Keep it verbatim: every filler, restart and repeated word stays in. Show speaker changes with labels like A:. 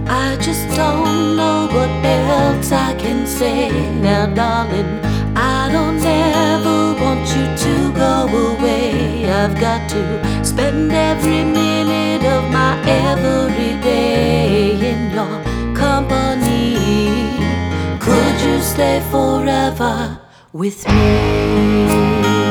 A: I just don't know what else I can say. Now, darling, I don't ever want you to go away. I've got to spend every minute of my every day in your company. Could you stay forever with me?